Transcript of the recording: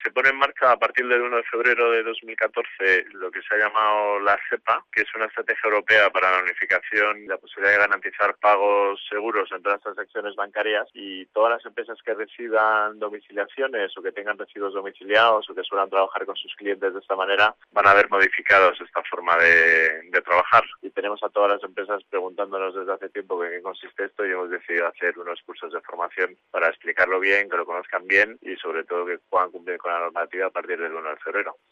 Se pone en marcha a partir del 1 de febrero de 2014 lo que se ha llamado la SEPA, que es una estrategia europea para la unificación y la posibilidad de garantizar pagos seguros en todas las transacciones bancarias, y todas las empresas que reciban domiciliaciones o que tengan residuos domiciliados o que suelen trabajar con sus clientes de esta manera van a ver modificados esta forma de trabajar. Y tenemos a todas las empresas preguntándonos desde hace tiempo en qué consiste esto, y hemos decidido hacer unos cursos de formación para explicarlo bien, que lo conozcan bien y sobre todo que puedan cumplir con la normativa a partir del 1 de febrero.